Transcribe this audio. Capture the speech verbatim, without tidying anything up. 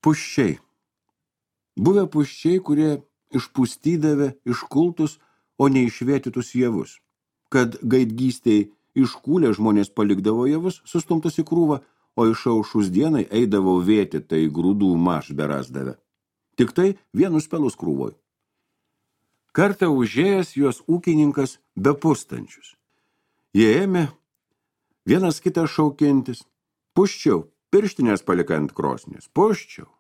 Puščiai. Buvę puščiai, kurie išpustydavę iškultus, o ne išvėtytus javus. Kad gaidgystėj iškūlę žmonės palikdavo javus, sustumtus į krūvą, o išaušus dienai eidavo vėti, tai grūdų maž berasdavę. Tik tai vienus pelus krūvoj. Kartą užėjęs juos ūkininkas bepustančius. Jie ėmė vienas kitą šaukintis. Puščiau, pirštinės palika ant krosnės. Puščiau,